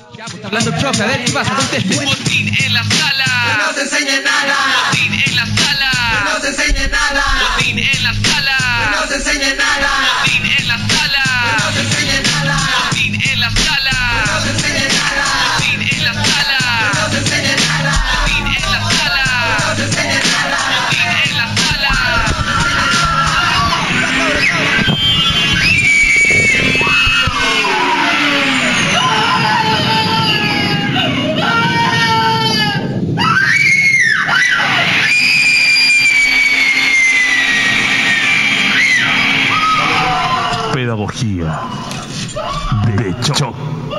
Hablando el profe, a ver qué pasa, conteste. Botín en la sala. Que no se enseñe nada. Botín en la sala. Que no se enseñe nada. Botín en la sala. Que no se enseñe nada. Botín en la sala. Que no se enseñe nada. Botín en la sala. Que no se enseñe nada. Botín en la sala. Que no se enseñe nada. Botín en la sala. Que no se enseñe nada. Botín en la sala. Pedagogía de Choc.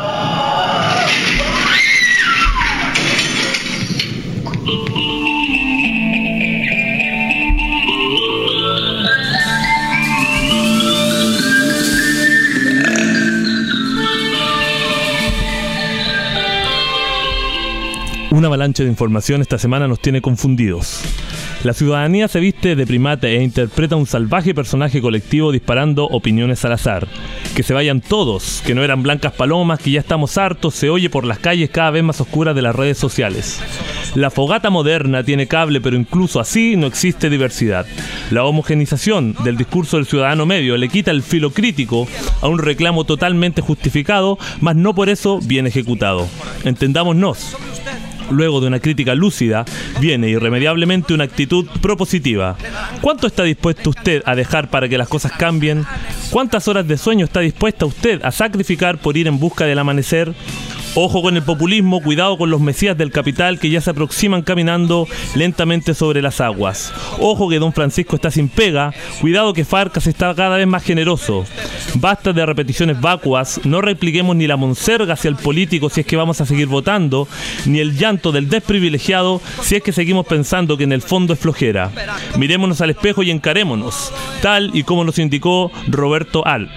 Una avalancha de información esta semana nos tiene confundidos. La ciudadanía se viste de primate e interpreta un salvaje personaje colectivo disparando opiniones al azar. Que se vayan todos, que no eran blancas palomas, que ya estamos hartos, se oye por las calles cada vez más oscuras de las redes sociales. La fogata moderna tiene cable, pero incluso así no existe diversidad. La homogenización del discurso del ciudadano medio le quita el filo crítico a un reclamo totalmente justificado, mas no por eso bien ejecutado. Entendámonos. Luego de una crítica lúcida, viene irremediablemente una actitud propositiva. ¿Cuánto está dispuesto usted a dejar para que las cosas cambien? ¿Cuántas horas de sueño está dispuesta usted a sacrificar por ir en busca del amanecer? Ojo con el populismo, cuidado con los mesías del capital que ya se aproximan caminando lentamente sobre las aguas. Ojo que don Francisco está sin pega, cuidado que Farcas está cada vez más generoso. Basta de repeticiones vacuas, no repliquemos ni la monserga hacia el político si es que vamos a seguir votando, ni el llanto del desprivilegiado si es que seguimos pensando que en el fondo es flojera. Mirémonos al espejo y encarémonos, tal y como nos indicó Roberto Al.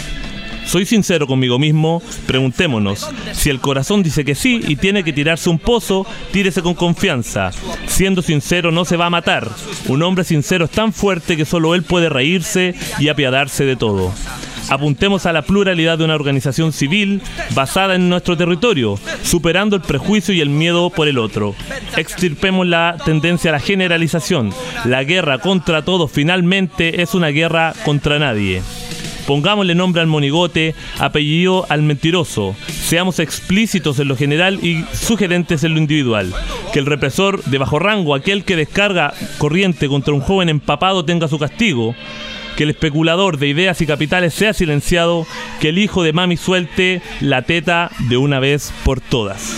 Soy sincero conmigo mismo, preguntémonos, si el corazón dice que sí y tiene que tirarse un pozo, tírese con confianza. Siendo sincero no se va a matar. Un hombre sincero es tan fuerte que solo él puede reírse y apiadarse de todo. Apuntemos a la pluralidad de una organización civil basada en nuestro territorio, superando el prejuicio y el miedo por el otro. Extirpemos la tendencia a la generalización. La guerra contra todos finalmente es una guerra contra nadie. Pongámosle nombre al monigote, apellido al mentiroso. Seamos explícitos en lo general y sugerentes en lo individual. Que el represor de bajo rango, aquel que descarga corriente contra un joven empapado, tenga su castigo. Que el especulador de ideas y capitales sea silenciado. Que el hijo de mami suelte la teta de una vez por todas.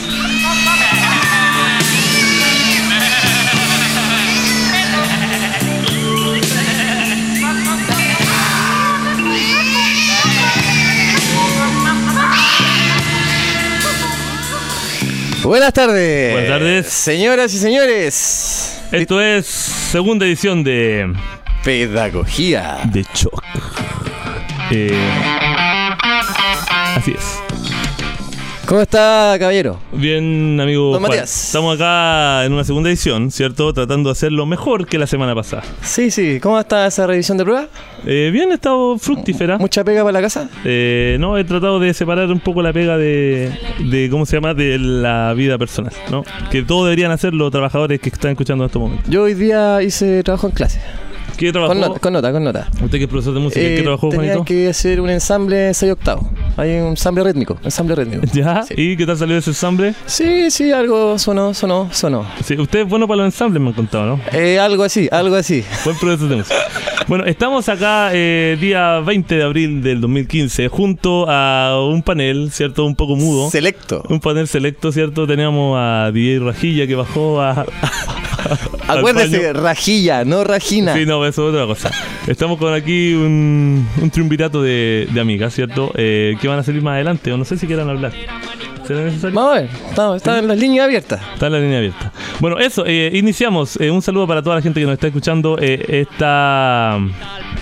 Buenas tardes. Buenas tardes. Señoras y señores. Esto es segunda edición de Pedagogía de Choc. Así es. ¿Cómo está, caballero? Bien, amigo Don Juan. Matías. Estamos acá en una segunda edición, ¿cierto? Tratando de hacerlo mejor que la semana pasada. Sí. ¿Cómo está esa revisión de prueba? Bien, ha estado fructífera. ¿Mucha pega para la casa? No, he tratado de separar un poco la pega de ¿cómo se llama? De la vida personal, ¿no? Que todos deberían hacer los trabajadores que están escuchando en estos momentos. Yo hoy día hice trabajo en clase. ¿Qué trabajó? Con nota. ¿Usted que es profesor de música? ¿Qué trabajó, tenía Juanito? que hacer un ensamble 6/8. Hay un ensamble rítmico. ¿Ya? Sí. ¿Y qué tal salió ese ensamble? Sí, algo sonó. Sí, usted es bueno para los ensambles, me han contado, ¿no? Algo así. Buen profesor de música. Bueno, estamos acá día 20 de abril del 2015 junto a un panel, ¿cierto? Un poco mudo. Selecto. Un panel selecto, ¿cierto? Teníamos a DJ Rajilla que bajó a... Acuérdese, Rajilla, no Rajina. Sí, no, eso es otra cosa. Estamos con aquí un triunvirato de amigas, ¿cierto? Que van a salir más adelante, o no sé si quieran hablar. ¿Será necesario? Vamos a ver, está en las líneas abiertas. Está en la línea abierta. Bueno, eso, iniciamos. Un saludo para toda la gente que nos está escuchando.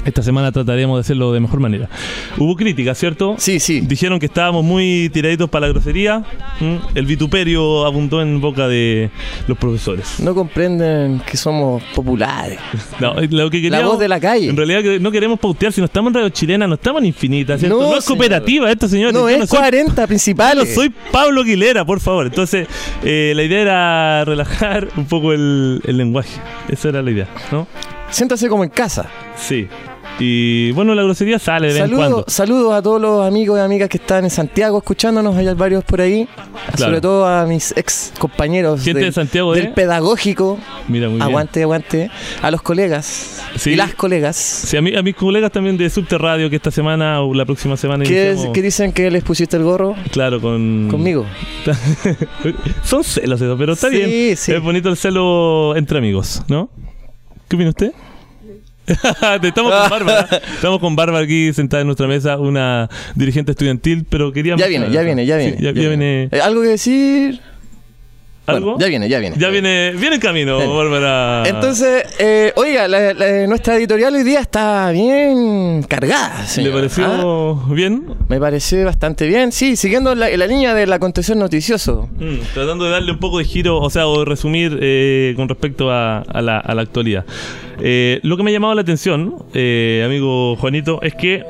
Esta semana trataremos de hacerlo de mejor manera. Hubo críticas, ¿cierto? Sí, sí. Dijeron que estábamos muy tiraditos para la grosería. El vituperio abundó en boca de los profesores. No comprenden que somos populares. No, lo que queríamos, La voz de la calle. En realidad que no queremos pautear, si no estamos en Radio Chilena, no estamos en Infinita, ¿cierto? No, No es señor. cooperativa esto, señores. No, Yo es soy 40 Yo principales. no soy Pablo Aguilera, por favor. Entonces, la idea era relajar un poco el lenguaje. Esa era la idea, ¿no? Siéntase como en casa. Sí. Y bueno, la grosería sale de vez en cuando. Saludos a todos los amigos y amigas que están en Santiago escuchándonos. Hay varios por ahí. Claro. Sobre todo a mis ex compañeros Gente de Santiago, del pedagógico. Mira, muy bien. Aguante. A los colegas Sí. y las colegas Sí, a mis colegas también de Subterradio, que esta semana o la próxima semana iniciamos, que dicen que les pusiste el gorro claro, conmigo. Son celos eso, pero está Sí, bien. sí. Es bonito el celo entre amigos, ¿no? ¿Qué opina usted? Estamos con Bárbara. Estamos con Bárbara aquí sentada en nuestra mesa, una dirigente estudiantil, pero queríamos... Ya viene. Sí, ya viene. ¿Algo que decir? ¿Algo? Bueno, ya viene. Ya viene en camino, Bien. Bárbara. Entonces, oiga, nuestra editorial hoy día está bien cargada, ¿Le señor. pareció bien? Me parece bastante bien, sí, siguiendo la línea del acontecer noticioso. Tratando de darle un poco de giro, o sea, o de resumir con respecto a la actualidad. Lo que me ha llamado la atención, amigo Juanito, es que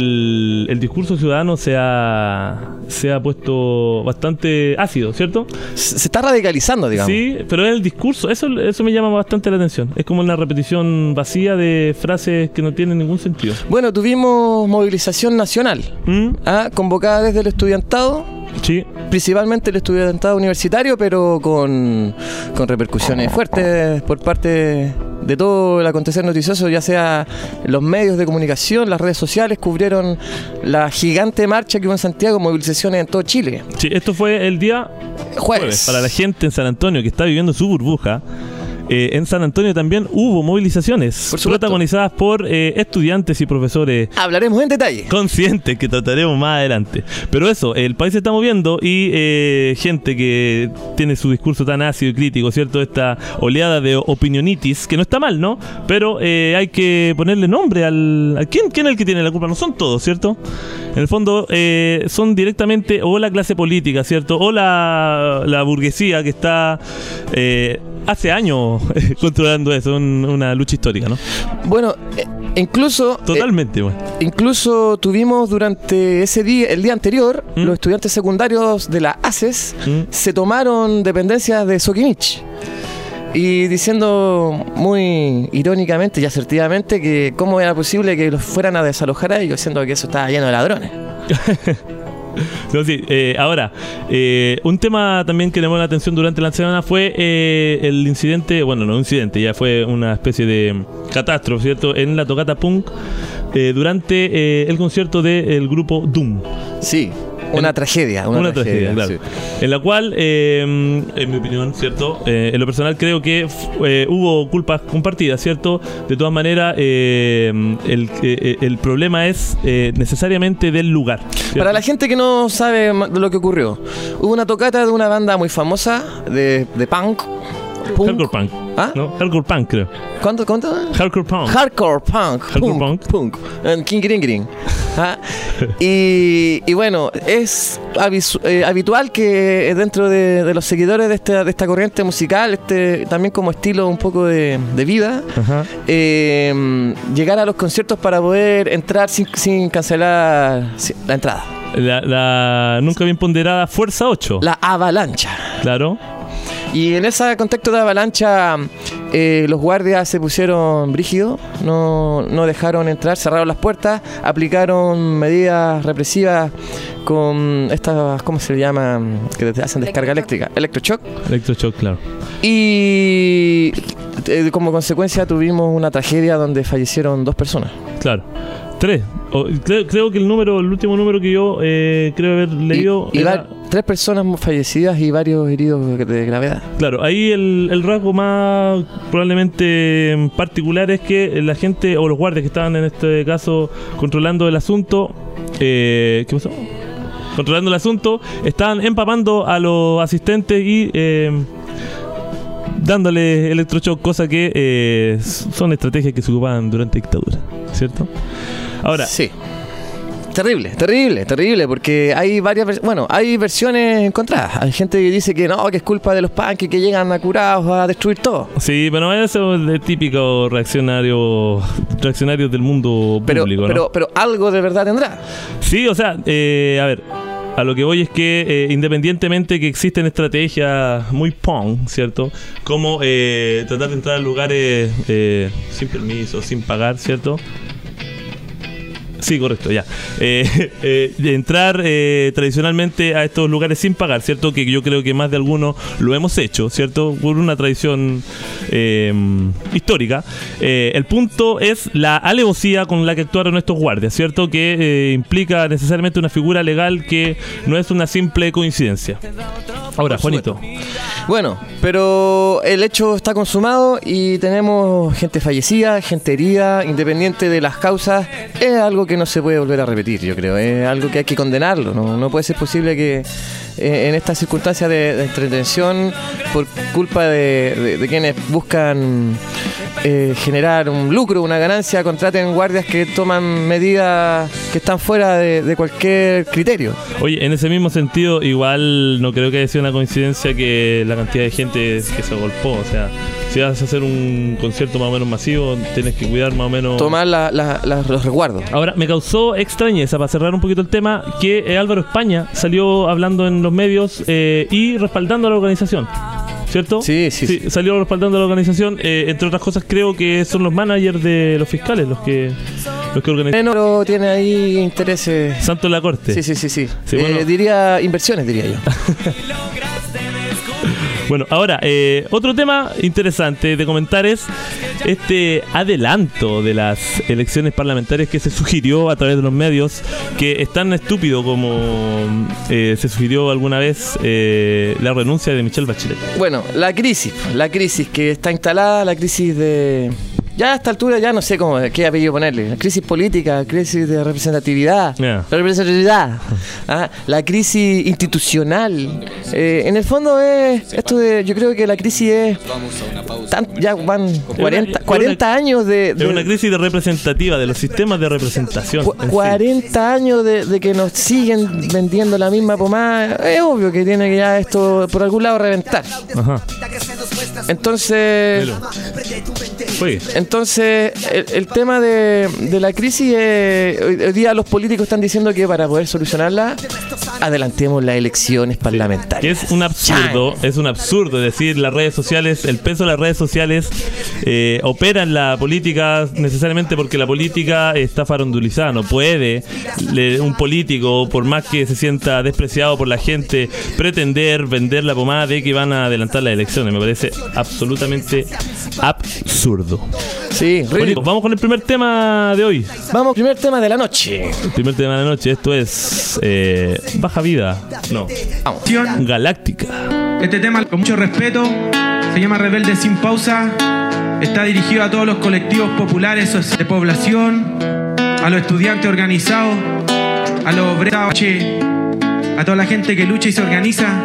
el discurso ciudadano se ha puesto bastante ácido, ¿cierto? Se está radicalizando, digamos. Sí, pero es el discurso, eso me llama bastante la atención. Es como una repetición vacía de frases que no tienen ningún sentido. Bueno, tuvimos movilización nacional, convocada desde el estudiantado, Sí. principalmente el estudiantado universitario, pero con repercusiones fuertes por parte de todo el acontecer noticioso, ya sea los medios de comunicación, las redes sociales, cubrieron la gigante marcha que hubo en Santiago, movilizaciones en todo Chile. Sí, esto fue el día Jueves. Para la gente en San Antonio que está viviendo su burbuja. En San Antonio también hubo movilizaciones Por supuesto. protagonizadas por estudiantes y profesores Hablaremos en detalle. conscientes que trataremos más adelante. Pero eso, el país se está moviendo y gente que tiene su discurso tan ácido y crítico, ¿cierto? Esta oleada de opinionitis, que no está mal, ¿no? Pero hay que ponerle nombre al... ¿Quién es el que tiene la culpa? No son todos, ¿cierto? En el fondo son directamente o la clase política, ¿cierto? O la burguesía que está... hace años controlando eso, una lucha histórica, ¿no? Bueno, incluso... Totalmente, bueno. Incluso tuvimos durante ese día, el día anterior, los estudiantes secundarios de la ACES se tomaron dependencias de Soquimich. Y diciendo muy irónicamente y asertivamente que cómo era posible que los fueran a desalojar a ellos, siendo que eso estaba lleno de ladrones. No, sí, ahora, un tema también que llamó la atención durante la semana fue el incidente, bueno, no un incidente, ya fue una especie de catástrofe, ¿cierto? En la tocata punk durante el concierto del grupo Doom. Sí, una tragedia. Una tragedia, claro. sí. En la cual, en mi opinión, ¿cierto? En lo personal creo que hubo culpas compartidas, ¿cierto? De todas maneras, el problema es necesariamente del lugar, ¿cierto? Para la gente que no sabe de lo que ocurrió, hubo una tocata de una banda muy famosa de punk. Hardcore punk. ¿Ah? ¿No? Hardcore punk, creo. ¿Cuánto? Hardcore punk. Hardcore punk. Hardcore punk. King Green Green. Y bueno, es habitual que dentro de los seguidores de esta corriente musical, también como estilo un poco de vida, Ajá. llegar a los conciertos para poder entrar sin cancelar la entrada. La nunca bien ponderada Fuerza 8. La avalancha. Claro. Y en ese contexto de avalancha, los guardias se pusieron brígidos, no dejaron entrar, cerraron las puertas, aplicaron medidas represivas con estas, ¿cómo se le llama? Que te hacen descarga eléctrica, electroshock. Electroshock, claro. Y como consecuencia tuvimos una tragedia donde fallecieron 2 personas. Claro. 3. Creo que el último número que yo creo haber leído Y era... 3 personas fallecidas y varios heridos de gravedad. Claro, ahí el rasgo más probablemente particular es que la gente o los guardias que estaban en este caso controlando el asunto, ¿qué pasó? Controlando el asunto, estaban empapando a los asistentes y dándole electroshock, cosa que son estrategias que se ocupaban durante dictadura. ¿cierto? Ahora, Sí. Terrible, porque hay hay versiones encontradas. Hay gente que dice que no, que es culpa de los punks que llegan a curados a destruir todo. sí, pero eso es de típico reaccionarios del mundo público, ¿no? Pero algo de verdad tendrá. Sí, o sea, a ver, a lo que voy es que independientemente que existen estrategias muy punk, ¿cierto? Como tratar de entrar a lugares sin permiso, sin pagar, ¿cierto? Sí, correcto, ya. De entrar tradicionalmente a estos lugares sin pagar, ¿cierto? Que yo creo que más de algunos lo hemos hecho, ¿cierto? Por una tradición histórica. El punto es la alevosía con la que actuaron estos guardias, ¿cierto? Que implica necesariamente una figura legal que no es una simple coincidencia. Ahora, Juanito. Bueno, pero el hecho está consumado y tenemos gente fallecida, gente herida, independiente de las causas. Es algo que no se puede volver a repetir, yo creo. Es algo que hay que condenarlo. No puede ser posible que en estas circunstancias de entretención, por culpa de quienes buscan generar un lucro, una ganancia, contraten guardias que toman medidas que están fuera de cualquier criterio. Oye, en ese mismo sentido, igual no creo que haya sido una coincidencia que la cantidad de gente que se agolpó. O sea, si vas a hacer un concierto más o menos masivo, tienes que cuidar más o menos... Tomar los resguardos. Ahora, me causó extrañeza, para cerrar un poquito el tema, que Álvaro España salió hablando en los medios y respaldando a la organización, ¿cierto? Sí. Salió respaldando a la organización. Entre otras cosas, creo que son los managers de los fiscales los que organizan. Pero tiene ahí intereses. Santo de la Corte. Sí. Bueno. Diría inversiones, diría yo. Bueno, ahora, otro tema interesante de comentar es este adelanto de las elecciones parlamentarias que se sugirió a través de los medios, que es tan estúpido como se sugirió alguna vez la renuncia de Michelle Bachelet. Bueno, la crisis que está instalada, la crisis de... Ya a esta altura ya no sé qué apellido ponerle. La crisis política, crisis de representatividad. Yeah. La crisis institucional. En el fondo es esto de... Yo creo que la crisis es... ya van 40 años de... Es una crisis representativa de los sistemas de representación. 40 años de que nos siguen vendiendo la misma pomada. Es obvio que tiene que ya esto por algún lado reventar. Ajá. Entonces... Entonces, el tema de la crisis, hoy día los políticos están diciendo que para poder solucionarla, adelantemos las elecciones parlamentarias. Que es un absurdo, es decir, las redes sociales, el peso de las redes sociales opera en la política necesariamente porque la política está farandulizada. No puede un político, por más que se sienta despreciado por la gente, pretender vender la pomada de que van a adelantar las elecciones. Me parece absolutamente absurdo. Sí, Bonito. Vamos con el primer tema de hoy. Vamos, primer tema de la noche. El primer tema de la noche, esto es Baja Vida. No. Vamos. Galáctica. Este tema, con mucho respeto, se llama Rebelde Sin Pausa. Está dirigido a todos los colectivos populares de población, a los estudiantes organizados, a los obreros, a toda la gente que lucha y se organiza.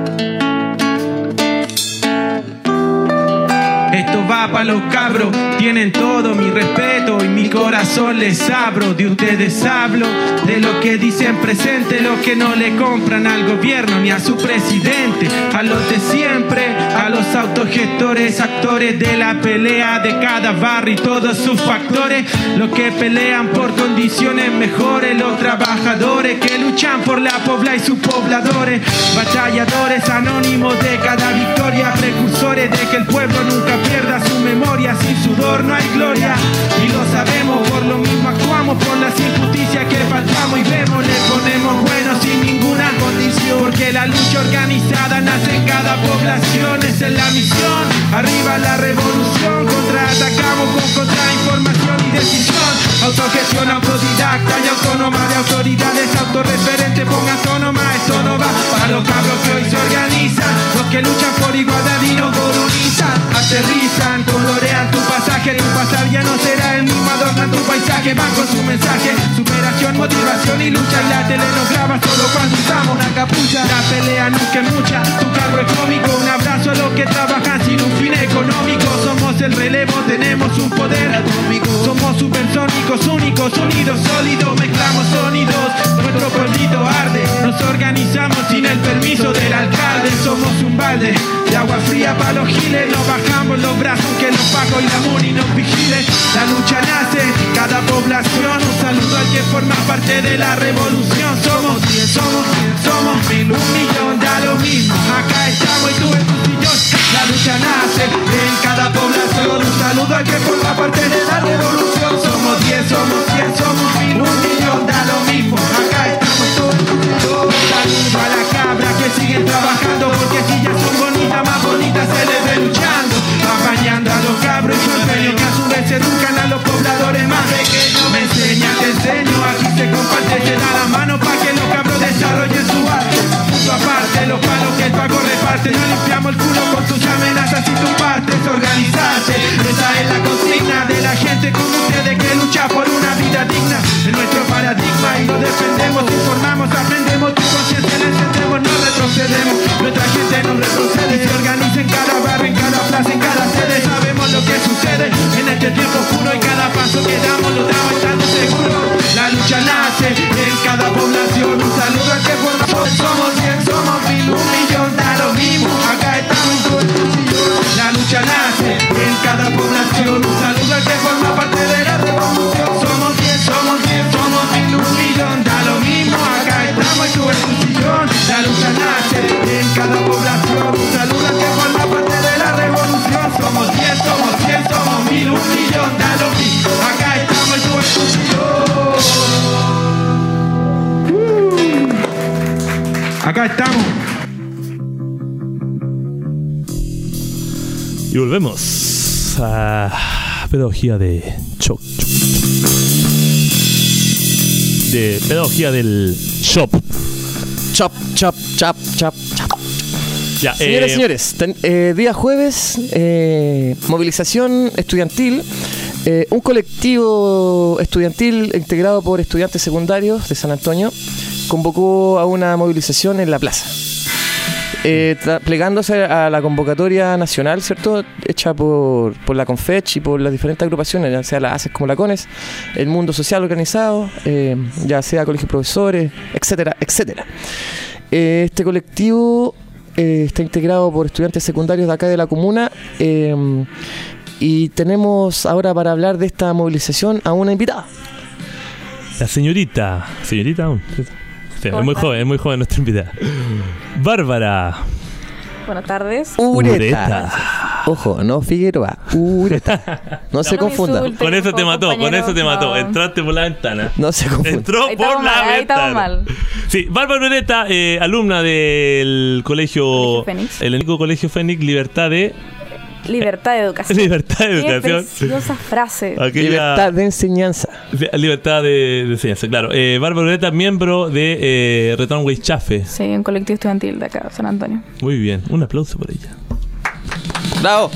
Esto va pa' los cabros, tienen todo mi respeto y mi corazón les abro. De ustedes hablo, de lo que dicen presente, los que no le compran al gobierno ni a su presidente. A los de siempre, a los autogestores, actores de la pelea de cada barrio y todos sus factores. Los que pelean por condiciones mejores, los trabajadores que luchan por la pobla y sus pobladores. Batalladores anónimos de cada victoria, precursores de que el pueblo nunca pierda su memoria. Sin sudor no hay gloria y lo sabemos, por lo mismo actuamos por las injusticias que faltamos y vemos. Le ponemos bueno sin ninguna condición, porque la lucha organizada nace en cada población. Esa es la misión, arriba la revolución, contraatacamos con contrainformación y decisión. Autogestión autodidacta y autónoma de autoridades, autorreferente, ponga autónoma. Eso no va para los cabros que hoy se organizan, los que luchan por igualdad y no por unizar. Aterrizan, colorean tu pasaje, tu pasar ya no será el mismo, adornan tu paisaje, van con su mensaje, superación, motivación y lucha. Y la tele nos graba solo cuando usamos una capucha. La pelea nunca es mucha, tu carro es cómico, un abrazo a los que trabajan sin un fin económico. Somos tomemos el relevo, tenemos un poder atómico. Somos supersónicos, únicos, unidos, sólidos, mezclamos sonidos, nuestro pueblito arde. Nos organizamos sin el permiso del alcalde. Somos un balde de agua fría para los giles. Nos bajamos los brazos que los pacos y la muni nos vigilen. La lucha nace, cada población. Un saludo al que forma parte de la revolución. Somos 10, somos 1000, 1 millón, da lo mismo. Acá estamos y tú en tu sillón. La lucha nace en cada población. Un saludo al que forma parte de la revolución. Somos 10, somos 100, somos 1000, 1 millón, da lo mismo. Acá estamos todos. Saludo a la cabra que siguen trabajando, porque si ya son bonitas, más bonitas se les ve luchando. Apañando a los cabros y sueños que a su vez educan a los pobladores más pequeños. Me enseña, te enseño, aquí se comparte, se da la mano para que los cabros desarrollen su arte. Punto aparte, los palos que el pago reparte. No limpiamos el culo con tus amenazas y tu parte es organizarse. Esa es la consigna de la gente como ustedes que lucha por una vida digna. En nuestro paradigma y lo defendemos, informamos, aprendemos, tu conciencia la encendemos, no retrocedemos. Nuestra gente no retrocede y se organiza en cada barrio, en cada plaza, en cada sede. Sabemos lo que sucede en este tiempo oscuro y cada paso que damos lo damos estando seguros. La lucha nace en cada población. Un saludo al que forma. Somos 10, somos 1000, 1 millón, da lo mismo. Acá estamos en todo el sillón. La lucha nace en cada población. Un saludo al que forma parte de la revolución. Somos 10, somos 10, somos 1000, 1 millón, da lo mismo. Acá estamos en todo el sillón. La lucha nace en cada población. Un saludo al que forma parte de la revolución. Somos 10, somos 100, somos 1000, 1 millón, da lo mismo. Acá estamos en todo el sillón. Acá estamos. Y volvemos a pedagogía de shock. De pedagogía del shop. Chop, chop, chop, chop, chop. Ya, Señoras y señores, día jueves, movilización estudiantil. Un colectivo estudiantil integrado por estudiantes secundarios de San Antonio convocó a una movilización en la plaza, plegándose a la convocatoria nacional, ¿cierto?, hecha por la Confech y por las diferentes agrupaciones, ya sea las ACES como la CONES, el mundo social organizado, ya sea colegios de profesores, etcétera, etcétera. Este colectivo está integrado por estudiantes secundarios de acá de la comuna, y tenemos ahora para hablar de esta movilización a una invitada. La señorita aún. Sí, es muy joven nuestra invitada. Bárbara Buenas tardes. Ureta. Ojo, no Figueroa. Ureta. No se confunda. Con eso te mató. Entraste por la ventana. No se confunda. Entró Ahí por estamos la mal, ahí ventana. estamos mal. Sí, Bárbara Ureta, alumna del colegio Fénix. El único colegio Fénix, Libertad de Educación. Libertad de Qué Educación. preciosa frase. Libertad de enseñanza. Libertad de enseñanza, claro. Bárbara Ureta, miembro de Return Way Chafe. Sí, un colectivo estudiantil de acá, San Antonio. Muy bien, un aplauso por ella. ¡Bravo!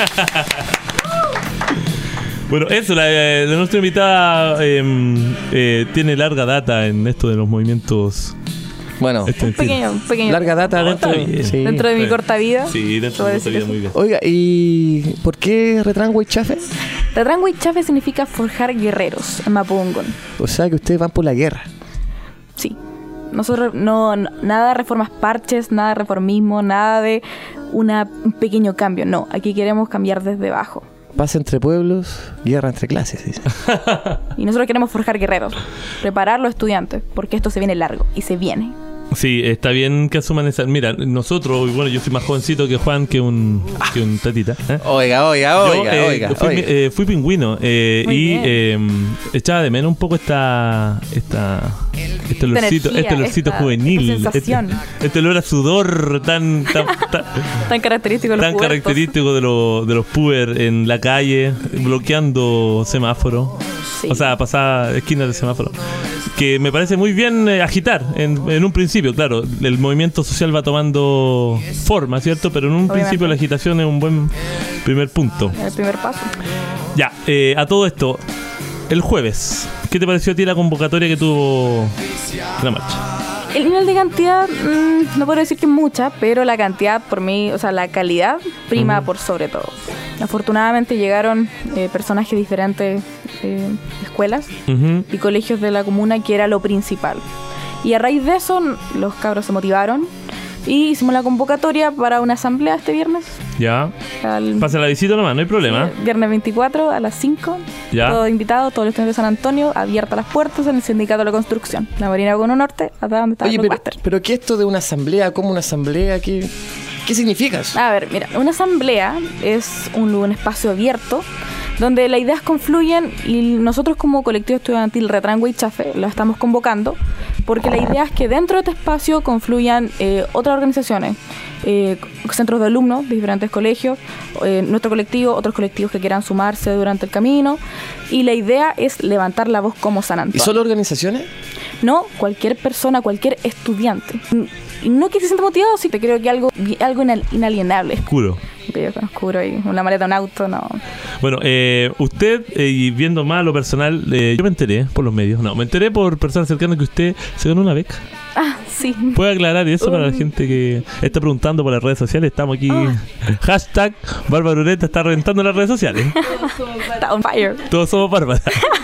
Bueno, eso, la nuestra invitada tiene larga data en esto de los movimientos. Bueno, Un pequeño. larga data No, está dentro, bien. sí. Dentro de mi corta vida. Sí, dentro de puedo nuestra decir vida, muy bien. Oiga, ¿y por qué Retrango y Chafe? Retrangui Chafe significa forjar guerreros en Mapudungun. O sea que ustedes van por la guerra. Sí. Nosotros nada de reformas parches, nada de reformismo, nada de un pequeño cambio. No, aquí queremos cambiar desde abajo. Paz entre pueblos, guerra entre clases, dice. Y nosotros queremos forjar guerreros, preparar los estudiantes, porque esto se viene largo y se viene. Sí, está bien que asuman esa. Mira, nosotros, bueno, yo soy más jovencito que Juan, que un tatita. Oiga. Yo, fui pingüino y echaba de menos un poco este olorcito, energía, este olorcito esta juvenil, sensación. este olor a sudor tan Tan característico de los tan pubertos. característico de los puber en la calle, bloqueando semáforos. Sí. O sea, pasaba esquinas de semáforo. Que me parece muy bien agitar en un principio, claro. El movimiento social va tomando forma, ¿cierto? Pero en un Obviamente. principio la agitación es un buen primer punto. El primer paso. Ya, a todo esto, el jueves, ¿qué te pareció a ti la convocatoria que tuvo la marcha? El nivel de cantidad, no puedo decir que mucha, pero la cantidad por mí, o sea, la calidad prima por sobre todo. Afortunadamente llegaron personajes de diferentes escuelas Ujú. y colegios de la comuna, que era lo principal. Y a raíz de eso, los cabros se motivaron y hicimos la convocatoria para una asamblea este viernes. Ya. Pasa la visita nomás, no hay problema. Viernes 24 a las 5. Ya. Todos invitados, todos los estudiantes de San Antonio, abiertas las puertas en el Sindicato de la Construcción. La Marina Cono Norte, hasta donde está Oye, el máster. pero ¿qué esto de una asamblea? ¿Cómo una asamblea? ¿Qué significa eso? A ver, mira, una asamblea es un espacio abierto donde las ideas confluyen y nosotros como colectivo estudiantil Retrango y Chafe la estamos convocando porque la idea es que dentro de este espacio confluyan otras organizaciones, centros de alumnos de diferentes colegios, nuestro colectivo, otros colectivos que quieran sumarse durante el camino, y la idea es levantar la voz como San ¿Y Antonio. solo organizaciones? No, cualquier persona, cualquier estudiante. Y no que se sienta motivado, sí, te creo que algo inalienable. Oscuro. Yo con oscuro y una maleta, un auto, no. Bueno, usted, y viendo más lo personal, yo me enteré por los medios, me enteré por personas cercanas que usted se ganó una beca. Ah, sí. ¿Puede aclarar eso para la gente que está preguntando por las redes sociales? Estamos aquí. Hashtag Bárbara Ureta está reventando las redes sociales. Está on fire. Todos somos Bárbara.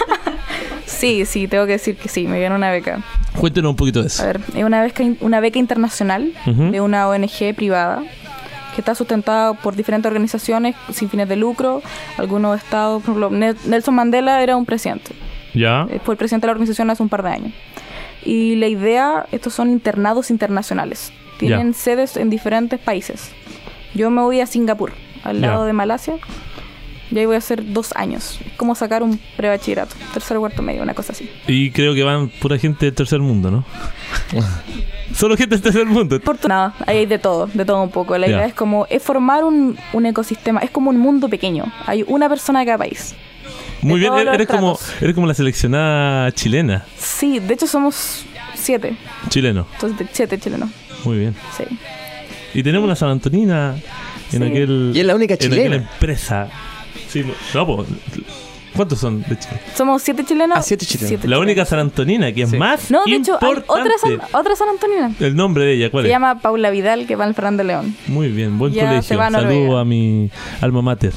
Sí, tengo que decir que sí, me gané una beca. Cuéntenos un poquito de eso. A ver, es una beca internacional Ujú. de una ONG privada que está sustentada por diferentes organizaciones sin fines de lucro, algunos estados. Por ejemplo, Nelson Mandela era un presidente. Ya. Fue el presidente de la organización hace un par de años. Y la idea, estos son internados internacionales. Tienen sedes en diferentes países. Yo me voy a Singapur, al lado de Malasia. Y ahí voy a hacer 2 años. Es como sacar un prebachillerato, tercero, cuarto, medio, una cosa así. Y creo que van pura gente del tercer mundo, ¿no? Solo gente del tercer mundo. Nada, ahí hay de todo un poco. La idea es formar un ecosistema, es como un mundo pequeño. Hay una persona de cada país. Muy bien, todos los eres como la seleccionada chilena. Sí, de hecho somos 7. Chileno. Entonces, 7 chilenos. Muy bien. Sí. Y tenemos una San Antonina en Sí. aquel. Y es la única en chilena. aquella empresa. Sí, no, pues. ¿Cuántos son de Chile? Somos 7 chilenos. 7 chilenos. La única San Antonina que es más No, de hecho, hay importante. otra San Antonina. El nombre de ella, ¿cuál Se es? llama Paula Vidal, que va en Fernández León. Muy bien, buen Ya se colegio. va a Saludo Noruega. a mi alma mater.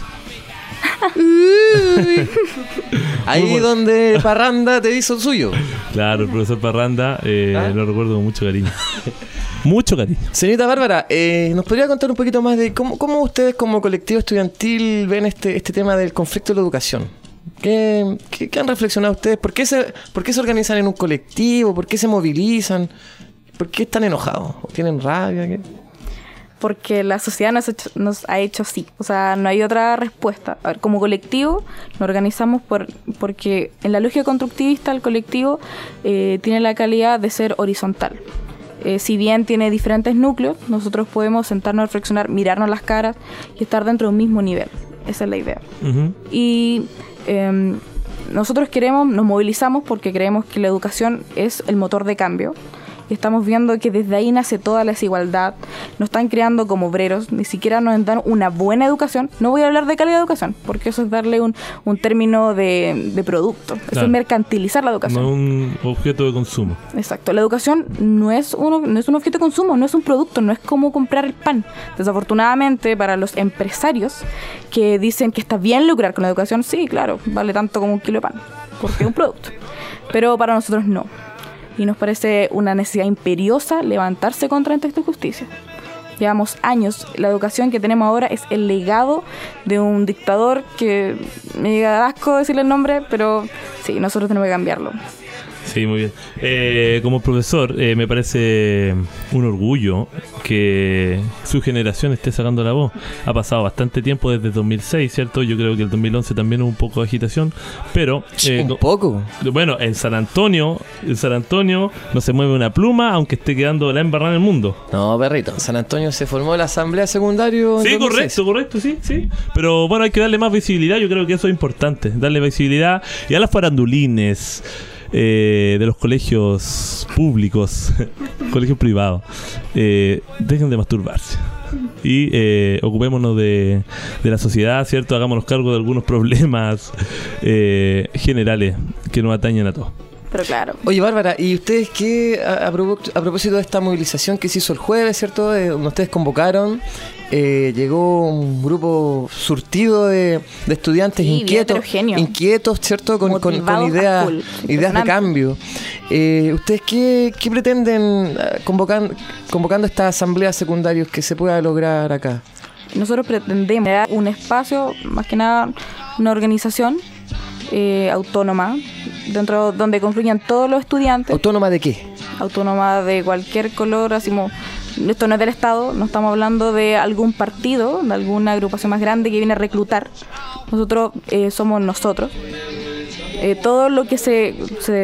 Ahí Muy bueno. donde Parranda te hizo el suyo. Claro, el profesor Parranda, lo recuerdo con mucho cariño. Mucho cariño. Señorita Bárbara, ¿nos podría contar un poquito más de cómo ustedes como colectivo estudiantil ven este tema del conflicto de la educación? ¿Qué han reflexionado ustedes? ¿Por qué se organizan en un colectivo? ¿Por qué se movilizan? ¿Por qué están enojados? ¿O tienen rabia? ¿Qué? Porque la sociedad nos ha hecho así. O sea, no hay otra respuesta. A ver, como colectivo nos organizamos porque en la lógica constructivista el colectivo tiene la calidad de ser horizontal. Si bien tiene diferentes núcleos, nosotros podemos sentarnos a reflexionar, mirarnos las caras y estar dentro de un mismo nivel. Esa es la idea. Ujú. Y nosotros nos movilizamos porque creemos que la educación es el motor de cambio. Y estamos viendo que desde ahí nace toda la desigualdad. Nos están creando como obreros, ni siquiera nos dan una buena educación. No voy a hablar de calidad de educación, porque eso es darle un término de producto. Eso Claro. es mercantilizar la educación. No es un objeto de consumo. Exacto, la educación no es un objeto de consumo, no es un producto, no es como comprar el pan. Desafortunadamente para los empresarios que dicen que está bien lucrar con la educación, sí, claro, vale tanto como un kilo de pan, porque es un producto. Pero para nosotros no. Y nos parece una necesidad imperiosa levantarse contra esta injusticia. Llevamos años, la educación que tenemos ahora es el legado de un dictador que me da asco decirle el nombre, pero sí, nosotros tenemos que cambiarlo. Sí, muy bien. Como profesor, me parece un orgullo que su generación esté sacando la voz. Ha pasado bastante tiempo desde 2006, ¿cierto? Yo creo que el 2011 también hubo un poco de agitación, pero... Un poco. Bueno, en San Antonio no se mueve una pluma, aunque esté quedando la embarrada en el mundo. No, perrito. En San Antonio se formó la asamblea secundario. en Sí, 2006. correcto, sí. Pero bueno, hay que darle más visibilidad, yo creo que eso es importante, darle visibilidad. Y a las farandulines de los colegios públicos, colegios privados, dejen de masturbarse. Y ocupémonos de la sociedad, ¿cierto? Hagámonos cargo de algunos problemas generales que nos atañen a todos. Pero claro. Oye, Bárbara, ¿y ustedes qué, a propósito de esta movilización que se hizo el jueves, ¿cierto? Donde ustedes convocaron, llegó un grupo surtido de estudiantes Sí, bien inquietos, heterogéneo. ¿cierto? Con Motivados ideas, a full. ideas de Impresionante. cambio. ¿Ustedes qué pretenden convocando estas asambleas secundarias que se pueda lograr acá? Nosotros pretendemos crear un espacio, más que nada una organización autónoma, dentro donde confluyan todos los estudiantes. ¿Autónoma de qué? Autónoma de cualquier color, así como esto no es del Estado, no estamos hablando de algún partido, de alguna agrupación más grande que viene a reclutar. Nosotros somos nosotros. Todo lo que se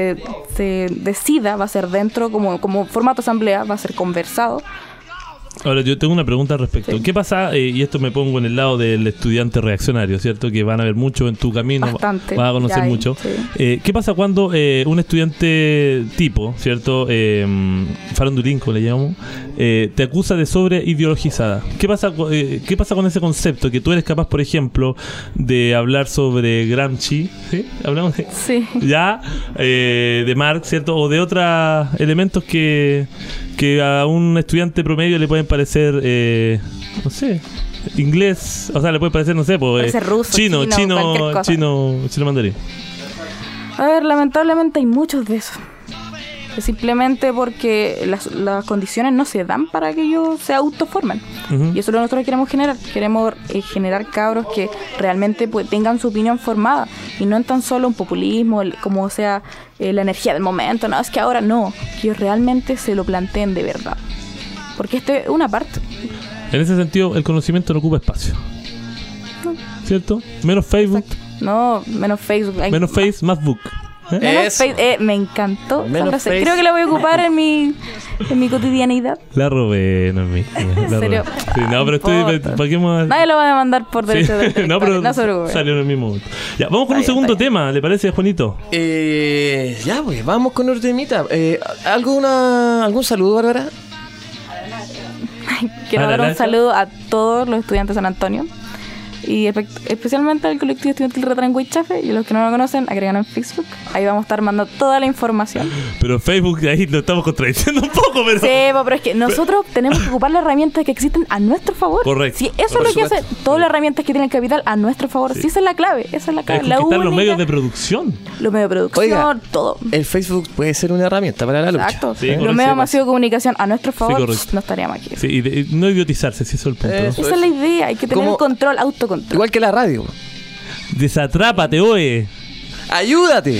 decida va a ser dentro, como formato asamblea, va a ser conversado. Ahora, yo tengo una pregunta al respecto. Sí. ¿Qué pasa, y esto me pongo en el lado del estudiante reaccionario, ¿cierto? Que van a ver mucho en tu camino, Bastante, vas a conocer ya hay, mucho. sí. ¿Qué pasa cuando un estudiante tipo, ¿cierto? Farandulín, como le llamamos, te acusa de sobreideologizada? ¿Qué pasa con ese concepto? Que tú eres capaz, por ejemplo, de hablar sobre Gramsci, ¿sí? ¿Hablamos de...? Sí. Ya, de Marx, ¿cierto? O de otros elementos que a un estudiante promedio le pueden parecer, no sé, inglés, o sea, le puede parecer, no sé, pues, Puede ser ruso, chino, cualquier cosa. chino mandarín. A ver, lamentablemente hay muchos de esos. Es simplemente porque las condiciones no se dan para que ellos se autoformen. Ujú. Y eso es lo que nosotros queremos generar. Queremos generar cabros que realmente pues, tengan su opinión formada y no en tan solo un populismo, como sea la energía del momento. No, es que ahora no. Que ellos realmente se lo planteen de verdad. Porque este es una parte. En ese sentido, el conocimiento no ocupa espacio. ¿Cierto? Menos Facebook, No, menos Facebook. Hay menos Face, más book. ¿Eh? menos Eso. me encantó esa Menos frase. Face. Creo que la voy a ocupar en mi cotidianidad. La robé, no es mía. La serio? robé. Sí, no, pero estoy... importa. ¿Para qué vamos a...? Nadie lo va a demandar por derecho de autor. No, pero no se preocupe. salió en el mismo momento. Ya, vamos con Está un bien, segundo está bien. tema, ¿le parece, Juanito? Ya, pues, vamos con otro temita. ¿Algún saludo, Bárbara? Quiero dar un Adelante. saludo a todos los estudiantes de San Antonio y especialmente al colectivo estudiantil Retran Huaychafe, y los que no lo conocen, agregan en Facebook. Ahí vamos a estar mandando toda la información. Pero Facebook, ahí nos estamos contradiciendo un poco, pero... Sí, pero es que nosotros tenemos que ocupar las herramientas que existen a nuestro favor. Correcto. Sí, eso Por es lo que hace supuesto. todas las herramientas que tiene el capital a nuestro favor. Sí, esa es la clave. Esa es la clave. Es La conquistar los única- medios de producción. los medios de producción, Oiga, todo. El Facebook puede ser una herramienta para la lucha. Exacto. Sí, Los correcto. medios masivos de comunicación a nuestro favor, correcto. no estaríamos aquí. Sí, y no idiotizarse, si eso es el punto. ¿no? Eso. Esa es la idea. Hay que tener Como- un control, autocontrol. Igual que la radio. Desatrápate, oye. ¡Ayúdate!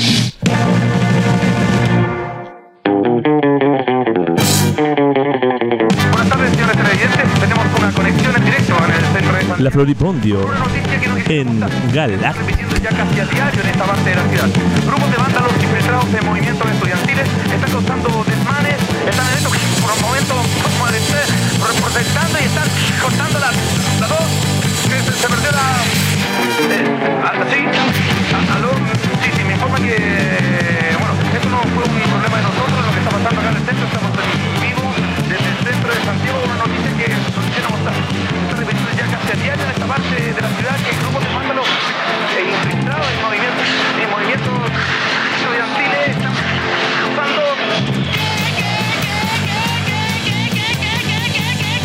Buenas tardes, señores televidentes. Tenemos una conexión en directo en el centro de San La Floripondio Una noticia que nos en Galá. repitiendo ya casi a diario en esta parte de la ciudad. Grupos de vándalos infiltrados en movimientos estudiantiles están causando desmanes, están en esto por un momento protestando y están cortando la dos. Se perdió la... ¿Sí? ¿Aló? Sí, me informan que... Bueno, esto no fue un problema de nosotros, lo que está pasando acá en el centro. Estamos en vivo desde el centro de Santiago. Una noticia que quisiéramos estar repitiendo ya casi a diario en esta parte de la ciudad, que hay grupos de vándalos infiltrados en movimientos estudiantiles están causando...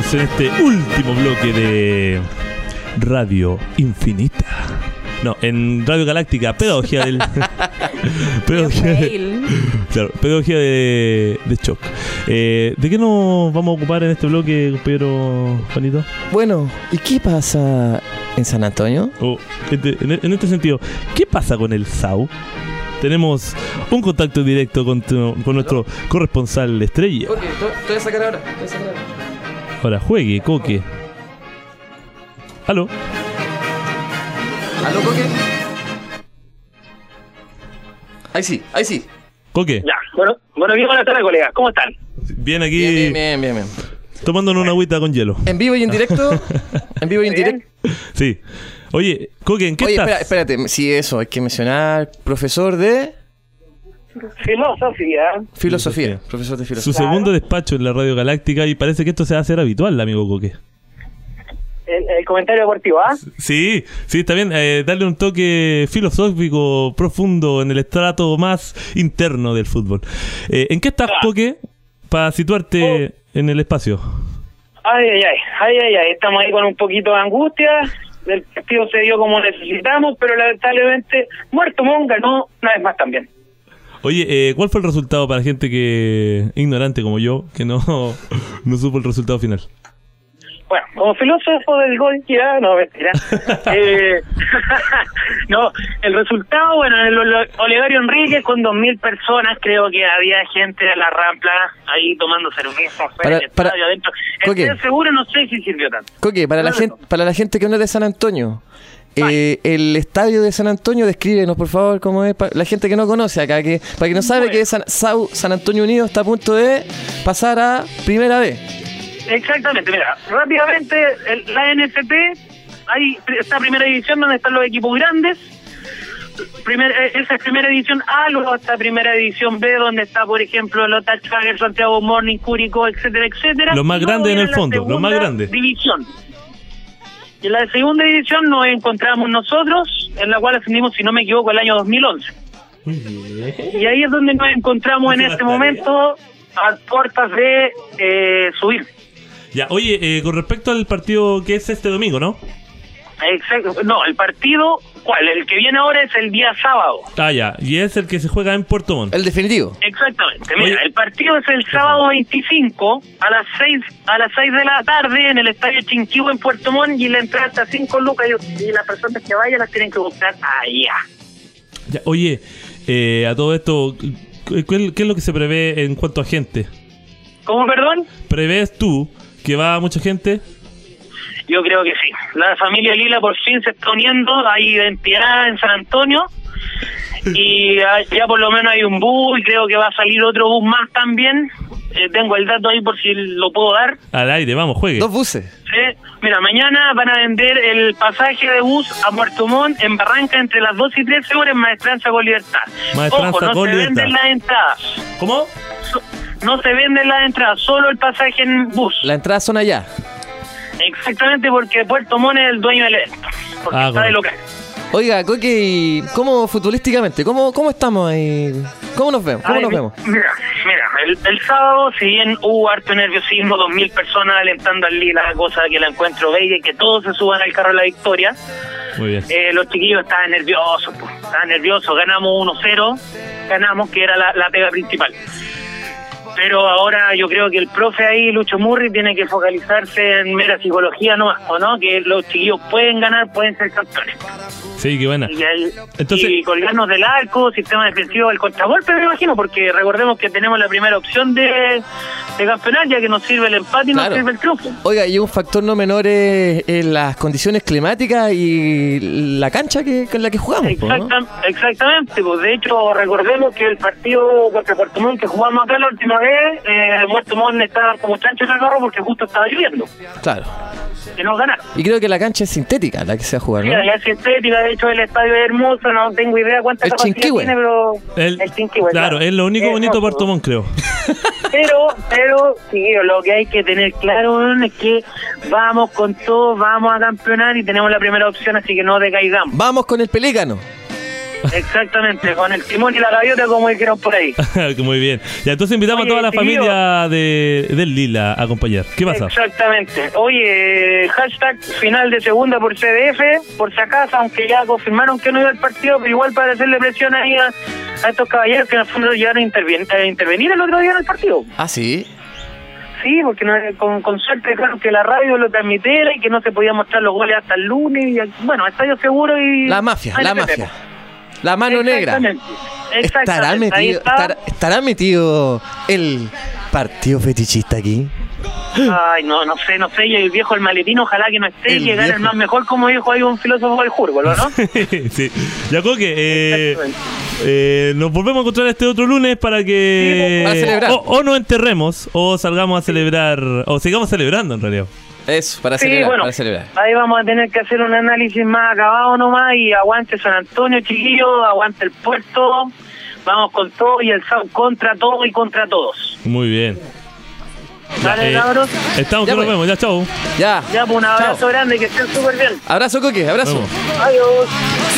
Seguimos en este último bloque de Radio Infinita. No, en Radio Galáctica, pedagogía del... pedagogía de Choc. ¿De qué nos vamos a ocupar en este bloque, compañero Juanito? Bueno, ¿y qué pasa en San Antonio? En este sentido, ¿qué pasa con el SAU? Tenemos un contacto directo con nuestro corresponsal estrella. Ok, te voy a sacar ahora. Ahora, juegue, Coque. ¿Aló? ¿Aló, Coque? Ahí sí. Coque. Ya, buenos días, buenas tardes, colegas. ¿Cómo están? Bien aquí. Bien. Tomándonos una agüita con hielo. ¿En vivo y en directo? Sí. Oye, Coque, ¿en qué estás? Espérate. Sí, eso, hay que mencionar. Profesor de... Filosofía. Profesor de filosofía. Su segundo despacho en la Radio Galáctica y parece que esto se va a hacer habitual, amigo Coque. El comentario deportivo, ¿ah? Sí, está bien. Darle un toque filosófico profundo en el estrato más interno del fútbol. ¿En qué estás, Coque? Para situarte en el espacio. Ay. Estamos ahí con un poquito de angustia. El partido se dio como necesitamos, pero lamentablemente Puerto Montt ganó una vez más también. Oye, ¿cuál fue el resultado para gente que ignorante como yo, que no supo el resultado final? Bueno, como filósofo del gol, ya, no, mentira. No, el resultado, bueno, el Olegario Enríquez con 2.000 personas, creo que había gente de la Rampla ahí tomando cerveza afuera del estadio adentro. Estoy seguro, no sé si sirvió tanto. Coque, para la gente que no es de San Antonio, el estadio de San Antonio, descríbenos por favor cómo es, la gente que no conoce acá, para que no sabe que San Antonio Unido está a punto de pasar a Primera B. Exactamente, mira, rápidamente la NFP, hay esta primera división donde están los equipos grandes, esa es primera división A, luego está primera división B donde está por ejemplo Lota Chager, Santiago Morning, Curicó, etcétera. Los más grandes en el fondo, los más grandes. División. Y en la segunda división nos encontramos nosotros, en la cual ascendimos, si no me equivoco, el año 2011. Y ahí es donde nos encontramos en este momento a puertas de subir. Ya, oye, con respecto al partido que es este domingo, ¿no? Exacto, no, el partido, ¿cuál? El que viene ahora es el día sábado. Ah, ya, y es el que se juega en Puerto Montt. El definitivo. Exactamente, mira, el partido es el sábado 25 a las 6 de la tarde en el Estadio Chinquihue en Puerto Montt y la entrada está 5 lucas y las personas que vayan las tienen que buscar allá. Ya, oye, a todo esto, ¿qué es lo que se prevé en cuanto a gente? ¿Cómo, perdón? ¿Prevés tú que va mucha gente? Yo creo que sí. La familia Lila por fin se está uniendo, hay identidad en San Antonio y ya por lo menos hay un bus y creo que va a salir otro bus más también. Tengo el dato ahí por si lo puedo dar. Al aire, vamos, juegue. 2 buses. Sí. Mira, mañana van a vender el pasaje de bus a Puerto Montt en Barranca entre las 2 y 13 horas en Maestranza con Libertad. Maestranza con Libertad. Venden las entradas. ¿Cómo? No se venden las entradas, solo el pasaje en bus. Las entradas son allá. Exactamente, porque Puerto Montt es el dueño del evento. Porque está de local. Oiga, Coque, ¿cómo futbolísticamente? ¿Cómo estamos ahí? ¿Cómo nos vemos? Mira, el sábado, si bien hubo harto nerviosismo, 2.000 personas alentando al Lila, cosa que la encuentro bella y que todos se suban al carro de la victoria. Muy bien. Los chiquillos estaban nerviosos, ganamos 1-0, que era la pega principal. Pero ahora yo creo que el profe ahí, Lucho Murri, tiene que focalizarse en mera psicología nomás, ¿o no? Que los chiquillos pueden ganar, pueden ser campeones. Sí, qué buena. Y colgarnos del arco, sistema defensivo, el contragolpe, me imagino, porque recordemos que tenemos la primera opción de campeonar, ya que nos sirve el empate y nos sirve el triunfo. Oiga, y un factor no menor es las condiciones climáticas y la cancha con la que jugamos. Exactamente, pues de hecho recordemos que el partido contra Puerto Montt que jugamos acá la última vez, Puerto Montt estaba como chancho en el carro porque justo estaba lloviendo. Claro. Que no ganaron. Y creo que la cancha es sintética la que se va a jugar, ¿no? Sí, la es sintética, de hecho el estadio es hermoso, no tengo idea cuánta capacidad tiene, pero el Chinquihue. Claro, es lo único bonito de Puerto Montt, creo. Pero sí, lo que hay que tener claro es que vamos con todo, vamos a campeonar y tenemos la primera opción, así que no decaigamos. Vamos con el Pelícano. Exactamente, con el timón y la gaviota, como dijeron por ahí. Muy bien. Ya, entonces invitamos Oye, a toda la chiquillo. familia del Lila a acompañar. ¿Qué pasa? Exactamente. Oye, hashtag final de segunda por CDF, por si acaso, aunque ya confirmaron que no iba al partido, pero igual para hacerle presión ahí a estos caballeros que en el fondo llegaron a intervenir el otro día en el partido. Ah, sí. Sí, porque con suerte dejaron que la radio lo transmitiera y que no se podía mostrar los goles hasta el lunes. Y, bueno, estadio seguro y... La mafia, ahí la le mafia. metemos. La mano negra. Exactamente. Ahí está. ¿Estará metido el partido fetichista aquí? Ay, no sé, y el viejo el maletín, ojalá que no esté, El y llegar viejo. el más mejor, como dijo ahí un filósofo del Jurgol, ¿no? Sí. Ya, Coque, nos volvemos a encontrar este otro lunes para que... Sí, para celebrar. O nos enterremos, o salgamos a celebrar, o sigamos celebrando en realidad. Eso, para Sí, celebrar, bueno, para celebrar. ahí vamos a tener que hacer un análisis más acabado nomás, y aguante San Antonio, chiquillos, aguante el puerto, vamos con todo, y el SAU contra todo y contra todos. Muy bien. Dale, cabros. Estamos, Ya, que nos pues. vemos, ya, chao. Ya. Ya, pues un abrazo Chao. grande, que estén súper bien. Abrazo, Coque, abrazo. Vamos. Adiós.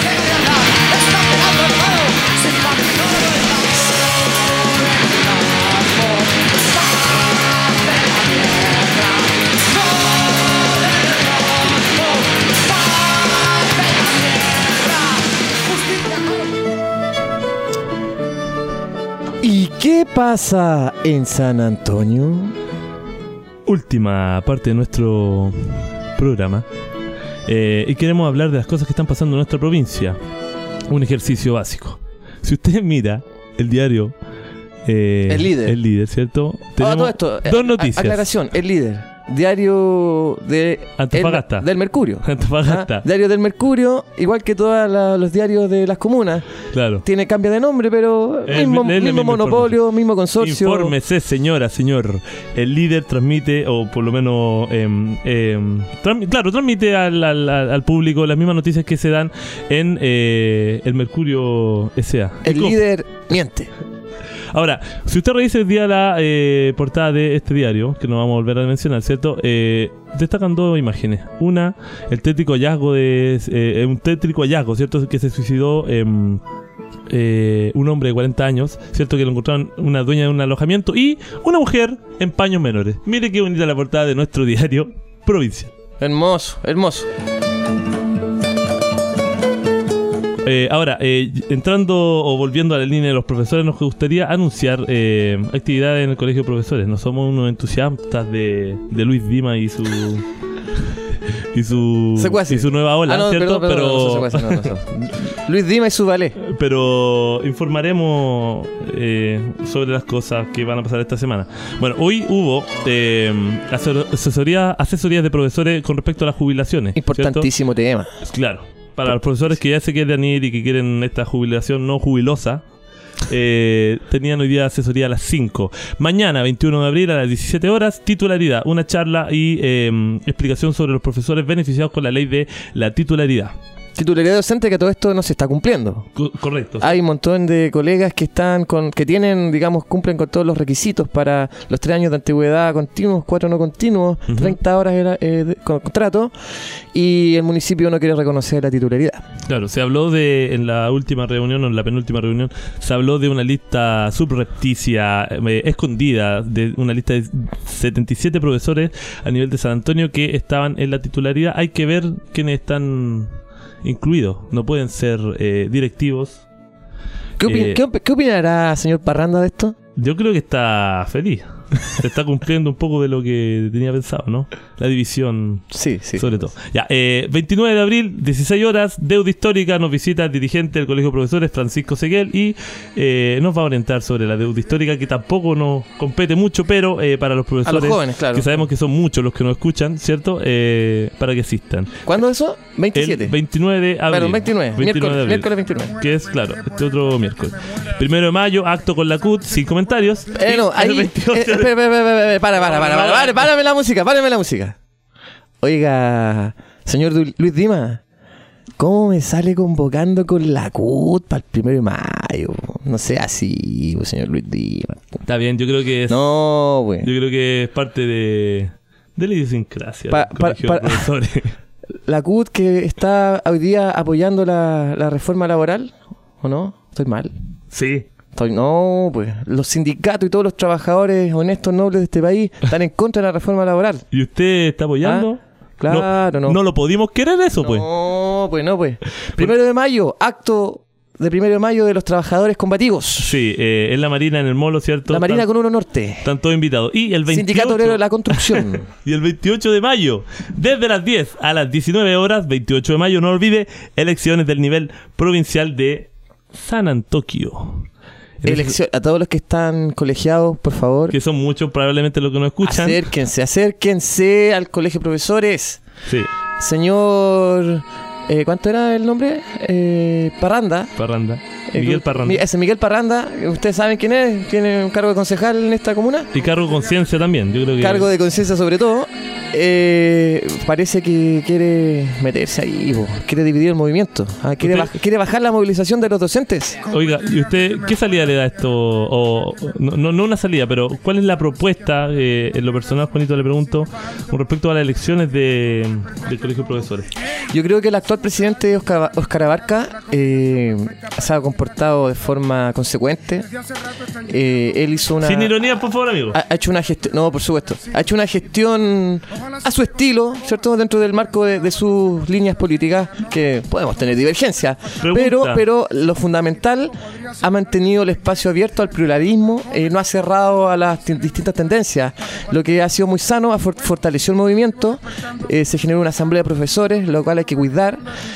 ¿Y qué pasa en San Antonio? Última parte de nuestro programa. Y queremos hablar de las cosas que están pasando en nuestra provincia. Un ejercicio básico. Si usted mira el diario... El Líder. El Líder, ¿cierto? Todo esto, dos noticias. aclaración, el líder. Diario de Antofagasta. del Mercurio. Antofagasta. Ah, diario del Mercurio, igual que todos los diarios de las comunas. Claro. Cambia de nombre, pero mismo mismo monopolio, mismo consorcio. Infórmese, señora, señor. El Líder transmite, o por lo menos, transmite al público las mismas noticias que se dan en el Mercurio S.A. El líder miente. Ahora, si usted revisa el día la portada de este diario, que no vamos a volver a mencionar, ¿cierto? Destacan dos imágenes. Una, el tétrico hallazgo un tétrico hallazgo, ¿cierto? Que se suicidó un hombre de 40 años, ¿cierto? Que lo encontraron una dueña de un alojamiento, y una mujer en paños menores. Mire qué bonita la portada de nuestro diario provincial. Hermoso, hermoso. Ahora, entrando o volviendo a la línea de los profesores, nos gustaría anunciar actividades en el Colegio de Profesores. No somos unos entusiastas de Luis Dima y su Secuaces. y su nueva ola, no, ¿cierto? perdón, no son secuaces, no. Luis Dima y su ballet. Pero informaremos sobre las cosas que van a pasar esta semana. Bueno, hoy hubo asesorías de profesores con respecto a las jubilaciones. Importantísimo tema. Claro. Para los profesores que ya se quieren ir y que quieren esta jubilación no jubilosa, tenían hoy día asesoría a las 5. Mañana, 21 de abril, a las 17 horas, titularidad, una charla y explicación sobre los profesores beneficiados con la ley de la titularidad. Titularidad docente, que todo esto no se está cumpliendo. Correcto. Sí. Hay un montón de colegas que tienen, digamos, cumplen con todos los requisitos para los 3 años de antigüedad continuos, 4 no continuos, 30 horas de contrato, y el municipio no quiere reconocer la titularidad. Claro, se habló en la última reunión, o en la penúltima reunión, se habló de una lista subrepticia, escondida, de una lista de 77 profesores a nivel de San Antonio que estaban en la titularidad. Hay que ver quiénes están incluidos, no pueden ser directivos. ¿Qué opinará, señor Parranda, de esto? Yo creo que está feliz. Se está cumpliendo un poco de lo que tenía pensado, ¿no? La división, sí. sobre todo. Ya, 29 de abril, 16 horas, Deuda Histórica, nos visita el dirigente del Colegio de Profesores, Francisco Seguel, y nos va a orientar sobre la deuda histórica, que tampoco nos compete mucho, pero para los profesores, a los jóvenes, claro, que sabemos que son muchos los que nos escuchan, ¿cierto? Para que asistan. ¿Cuándo eso? 27. El 29 de abril. Claro, 29. Miércoles 29. Que es, claro, este otro miércoles. 1 de mayo, acto con la CUT, sin comentarios. No, ahí... Párame la música. Oiga, señor Luis Dima, ¿cómo me sale convocando con la CUT para el 1 de mayo? No sea así, señor Luis Dima. Está bien, yo creo que es... No, güey. Yo creo que es parte de la idiosincrasia del Colegio de Profesores. La CUT, que está hoy día apoyando la reforma laboral, ¿o no? ¿Estoy mal? Sí. No, pues los sindicatos y todos los trabajadores honestos, nobles de este país están en contra de la reforma laboral. ¿Y usted está apoyando? Claro, no. No lo pudimos querer eso, pues. No, pues. 1 de mayo, acto de 1 de mayo de los trabajadores combativos. Sí, es la Marina en el Molo, ¿cierto? La Marina con 1 Norte. Están todos invitados. Y el 28... Sindicato Obrero de la Construcción. Y el 28 de mayo, desde las 10 a las 19 horas, 28 de mayo, no olvide, elecciones del nivel provincial de San Antonio. A todos los que están colegiados, por favor. Que son muchos, probablemente los que nos escuchan. Acérquense al colegio de profesores. Sí. Señor... ¿cuánto era el nombre? Parranda. Miguel Parranda. Ese Miguel Parranda, ustedes saben quién es, tiene un cargo de concejal en esta comuna. Y cargo de conciencia también, yo creo que... Cargo de conciencia sobre todo. Parece que quiere meterse ahí, quiere dividir el movimiento. Quiere bajar la movilización de los docentes. Oiga, ¿y usted qué salida le da a esto? No una salida, pero ¿cuál es la propuesta, en lo personal, Juanito, le pregunto, con respecto a las elecciones del Colegio de Profesores? Yo creo que el actual presidente Óscar Abarca se ha comportado de forma consecuente. Él hizo una... Sin ironía, por favor, amigo. Ha hecho una gestión... No, por supuesto. Ha hecho una gestión a su estilo, ¿cierto? Dentro del marco de sus líneas políticas, que podemos tener divergencia. Pero lo fundamental, ha mantenido el espacio abierto al pluralismo, no ha cerrado a las distintas tendencias, lo que ha sido muy sano, fortaleció el movimiento, se generó una asamblea de profesores, lo cual hay que cuidar,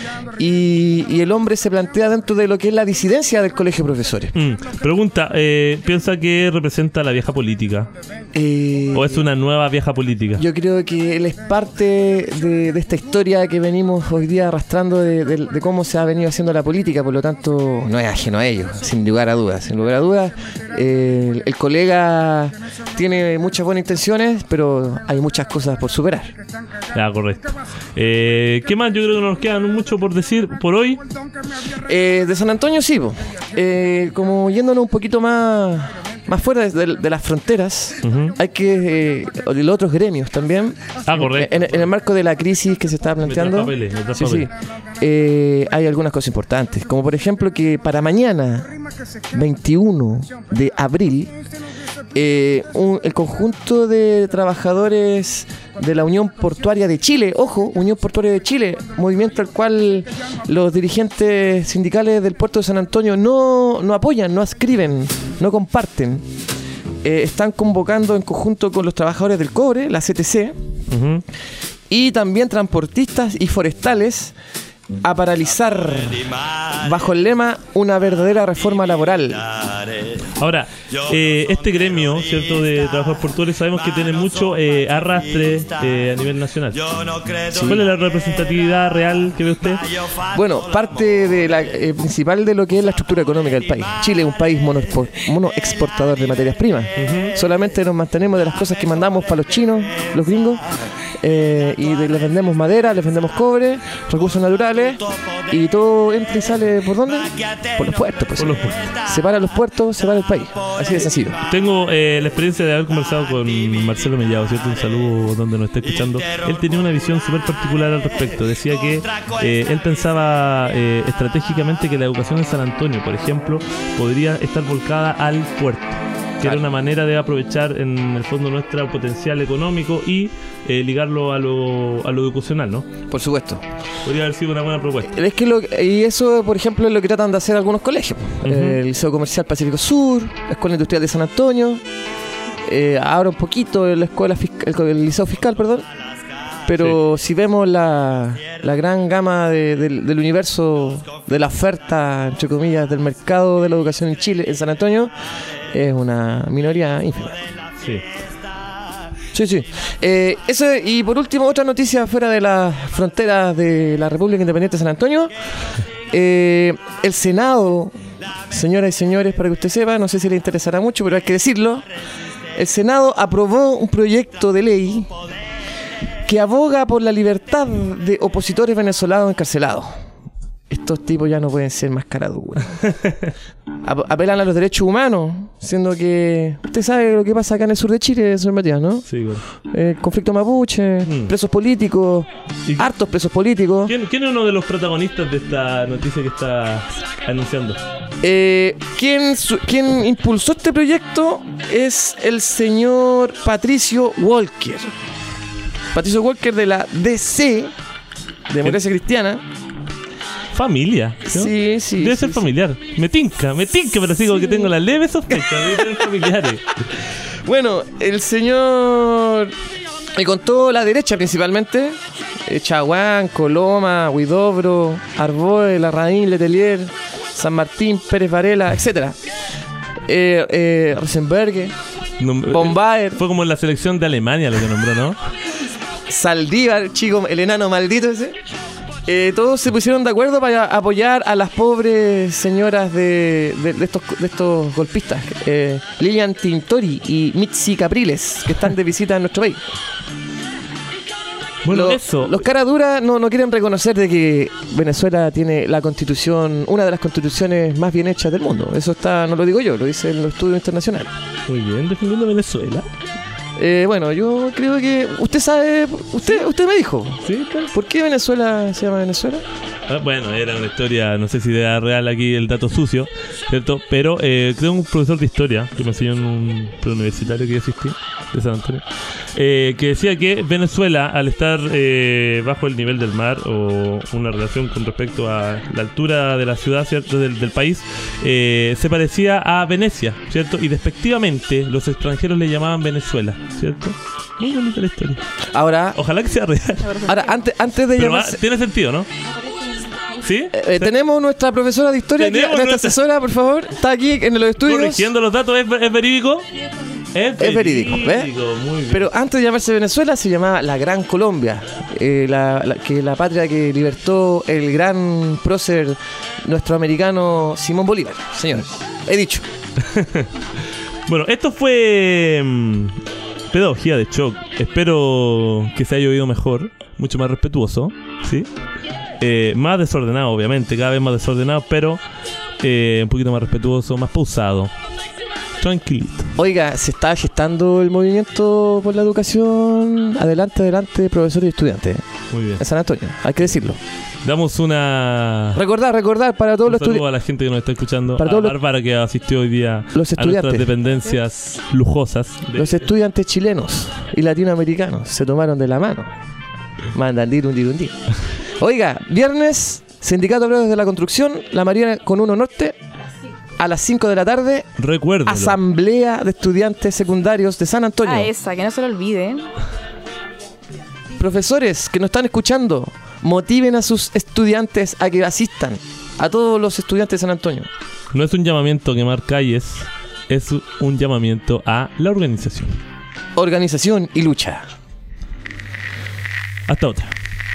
y el hombre se plantea dentro de lo que es la disidencia del colegio de profesores. Pregunta, ¿piensa que representa la vieja política? ¿O es una nueva vieja política? Yo creo que él es parte de esta historia que venimos hoy día arrastrando de cómo se ha venido haciendo la política, por lo tanto no es ajeno a ello, sin lugar a dudas. El colega tiene muchas buenas intenciones, pero hay muchas cosas por superar. Ya, correcto. ¿Qué más? Yo creo que nos quedan mucho por decir por hoy. De San Antonio sí, como yéndonos un poquito más fuera de las fronteras, hay que de los otros gremios también. Correcto. En el marco de la crisis que se está planteando, hay algunas cosas importantes, como por ejemplo que para mañana 21 de abril el conjunto de trabajadores de la Unión Portuaria de Chile, Unión Portuaria de Chile, movimiento al cual los dirigentes sindicales del puerto de San Antonio no apoyan, no adscriben, no comparten, están convocando en conjunto con los trabajadores del cobre, la CTC, y también transportistas y forestales, a paralizar bajo el lema una verdadera reforma laboral. Ahora, este gremio, ¿cierto?, de trabajadores portuarios, sabemos que tiene mucho arrastre a nivel nacional. ¿Cuál es la representatividad real que ve usted? Bueno, parte de la principal de lo que es la estructura económica del país. Chile es un país monoexportador de materias primas. Solamente nos mantenemos de las cosas que mandamos para los chinos, los gringos, y les vendemos madera, les vendemos cobre, recursos naturales, y todo entra y sale ¿por dónde? Por los puertos, pues. Por los puertos. Se para los puertos, se para el país. Así de sencillo. Tengo la experiencia de haber conversado con Marcelo Mellado, ¿cierto? Un saludo donde nos está escuchando. Él tenía una visión súper particular al respecto. Decía que él pensaba estratégicamente que la educación en San Antonio, por ejemplo, podría estar volcada al puerto, que era una manera de aprovechar en el fondo nuestro potencial económico y ligarlo a lo educacional, ¿no? Por supuesto. Podría haber sido una buena propuesta. Es que y eso, por ejemplo, es lo que tratan de hacer algunos colegios. El Liceo Comercial Pacífico Sur, la Escuela Industrial de San Antonio, ahora un poquito la escuela el Liceo Fiscal, perdón. Pero si vemos la gran gama del universo de la oferta, entre comillas, del mercado de la educación en Chile, en San Antonio, es una minoría ínfima. Sí. Eso, y por último, otra noticia fuera de las fronteras de la República Independiente de San Antonio. El Senado, señoras y señores, para que usted sepa, no sé si le interesará mucho, pero hay que decirlo, el Senado aprobó un proyecto de ley que aboga por la libertad de opositores venezolanos encarcelados. estos tipos ya no pueden ser más caraduras. Apelan a los derechos humanos, siendo que usted sabe lo que pasa acá en el sur de Chile, señor Matías, ¿no? Sí, bueno. Conflicto mapuche, presos políticos, hartos presos políticos. ¿Quién es uno de los protagonistas de esta noticia que está anunciando? ¿Quién impulsó este proyecto? Es el señor Patricio Walker. Patricio Walker de la DC, Democracia Cristiana. Familia, ¿no? Sí. Debe ser familiar. Me tinca, pero sigo que tengo la leve sospecha de ser familiares. Bueno, el señor me contó la derecha principalmente. Chaguán, Coloma, Huidobro, Arboe, Larraín, Letelier, San Martín, Pérez Varela, etc. Rosenberg, Bombaer. Fue como en la selección de Alemania lo que nombró, ¿no? Saldívar, chico, el enano maldito ese. Todos se pusieron de acuerdo para apoyar a las pobres señoras de estos golpistas, Lilian Tintori y Mitzi Capriles, que están de visita en nuestro país. Bueno, los caraduras no quieren reconocer de que Venezuela tiene la constitución, una de las constituciones más bien hechas del mundo. Eso no lo digo yo, lo dice en los estudios internacionales. Muy bien, defendiendo Venezuela. Bueno, yo creo que usted sabe, usted me dijo, ¿sí? Claro. ¿Por qué Venezuela se llama Venezuela? Bueno, era una historia, no sé si era real aquí el dato sucio, ¿cierto? Pero creo un profesor de historia que me enseñó en un preuniversitario que yo asistí, de San Antonio, que decía que Venezuela, al estar bajo el nivel del mar, o una relación con respecto a la altura de la ciudad, ¿cierto? Del país, se parecía a Venecia, ¿cierto? Y despectivamente los extranjeros le llamaban Venezuela, ¿cierto? Muy bonita la historia. Ahora, ojalá que sea real. Ahora, antes de llamarse... Tiene sentido, ¿no? ¿Sí? Tenemos nuestra profesora de historia, nuestra asesora, por favor, está aquí en los estudios. Corrigiendo los datos, ¿es verídico? Es verídico, ¿ves? Muy bien. Pero antes de llamarse Venezuela se llamaba la Gran Colombia, la patria que libertó el gran prócer nuestro americano Simón Bolívar. Señor, he dicho. Bueno, esto fue pedagogía de shock. Espero que se haya oído mejor, mucho más respetuoso, ¿sí? Más desordenado, obviamente, cada vez más desordenado, pero un poquito más respetuoso, más pausado, tranquilito. Oiga, se está gestando el movimiento por la educación. Adelante, profesores y estudiantes. Muy bien. En San Antonio, hay que decirlo. Damos una... Recordar para todos los estudiantes. a la gente que nos está escuchando. Para a Bárbara que asistió hoy día los a nuestras dependencias lujosas. Los estudiantes chilenos y latinoamericanos se tomaron de la mano. Mandandirundi. Oiga, viernes, Sindicato Obreros de la Construcción, La Marina con 1 Norte, a las 5 de la tarde. Recuerden. Asamblea de Estudiantes Secundarios de San Antonio. Esa, que no se lo olviden. Profesores que nos están escuchando, motiven a sus estudiantes a que asistan. A todos los estudiantes de San Antonio. No es un llamamiento a quemar calles, es un llamamiento a la organización. Organización y lucha. Hasta otra.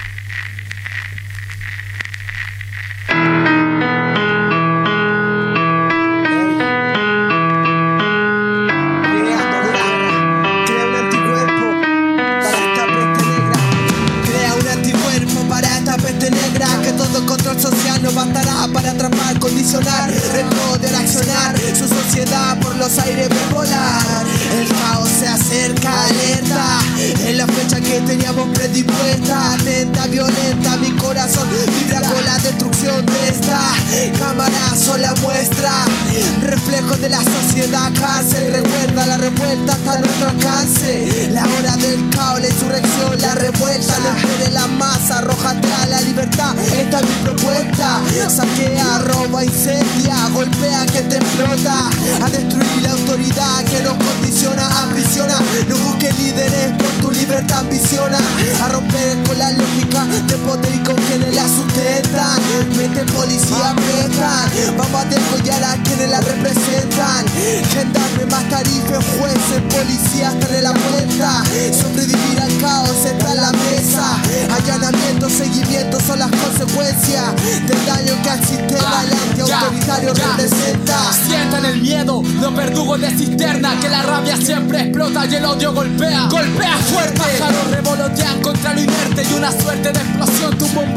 Social no bastará para atrapar, condicionar, repoder, accionar su sociedad por los aires de volar. El caos se acerca, alerta, en la fecha que teníamos predispuesta, atenta, violenta, mi corazón vibra con la destrucción de esta cámara, sola muestra, reflejo de la sociedad, cárcel, recuerda la revuelta hasta nuestro alcance, la hora del caos, la insurrección, la revuelta, no espere la masa, arrójate a la libertad, esta es mi propuesta, saquea, roba, incendia, golpea que te explota, a destruir la autoridad que nos condiciona, ambiciona, no busques líderes por tu libertad, ambiciona, a romper con la lógica de poder y con quienes la sustentan, mete policía, apretan, vamos a descollar a quienes la representan, gendarme, más tarifes, jueces, policías, están la vuelta, sobrevivir al caos está en la mesa, allanamiento, seguimiento son las consecuencias del daño que al sistema el antiautoritario representa. Sientan el miedo, los verdugos de cisterna, que la rabia siempre explota y el odio golpea fuerte. Pájaros revolotean contra lo inerte y una suerte de explosión tumba un banco en un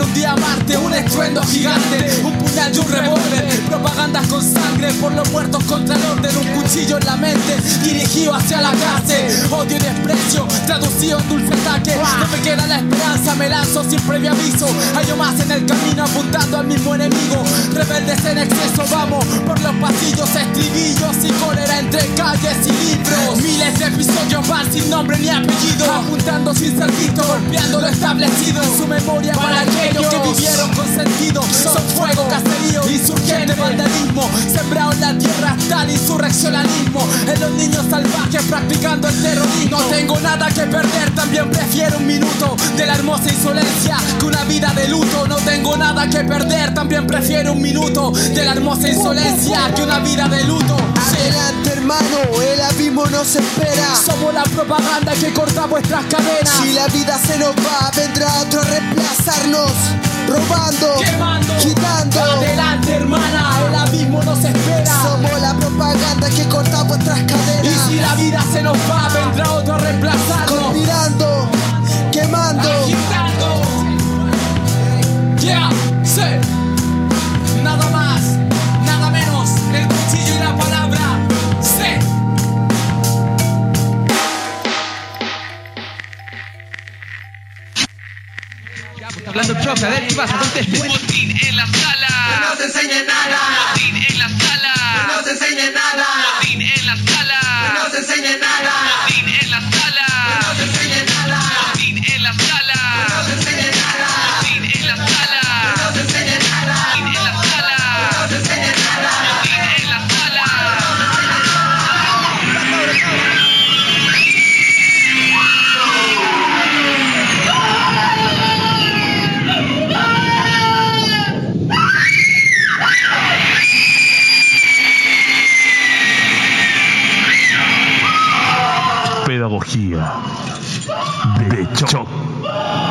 un día Marte, un estruendo gigante, un puñal y un revólver, propagandas con sangre por los muertos contra el orden, un cuchillo en la mente dirigido hacia la cárcel, odio y desprecio traducido en dulce ataque. No me queda la esperanza, me lanzo sin previo aviso, hallo más en el camino apuntando al mismo enemigo. Rebeldes en exceso, vamos por los pasillos, estribillos y cólera entre calles y libros. Miles de episodios van sin nombre ni apellido, apuntando sin ser visto, golpeando lo establecido en su memoria para aquellos que vivieron con sentido. Son fuego, caserío, insurgente, vandalismo, sembrado en la tierra hasta el insurreccionalismo, en los niños salvajes practicando el terrorismo. No tengo nada que perder, también prefiero un minuto de la hermosa insolencia que una vida de luto. No tengo nada que perder, también prefiero un minuto de la hermosa insolencia que una vida de luto. Adelante, hermano, el abismo nos espera. Somos la propaganda que corta vuestras cadenas. Si la vida se nos va, vendrá otro a reemplazarnos, robando, quemando, quitando. Adelante, hermana, el abismo nos espera. Somos la propaganda que corta vuestras cadenas. Y si la vida se nos va, vendrá otro a reemplazarnos. Conspirando, quemando, agitando. Yeah, sí. Nada más, nada menos, el cuchillo y la palabra. Sí. Hablando profe, a ver qué pasa, conteste. Botín en la sala. Que no se enseñe nada. Botín en la sala. Que no se enseñe nada. Botín en la sala. Que no se enseñe nada. Botín en la sala. Que no se enseñe nada. Botín en la sala. Que no se enseñe nada. Botín en la sala. Que no se enseñe nada. Botín en la sala. Que no se enseñe nada. Botín en la sala. Pedagogía de Choc.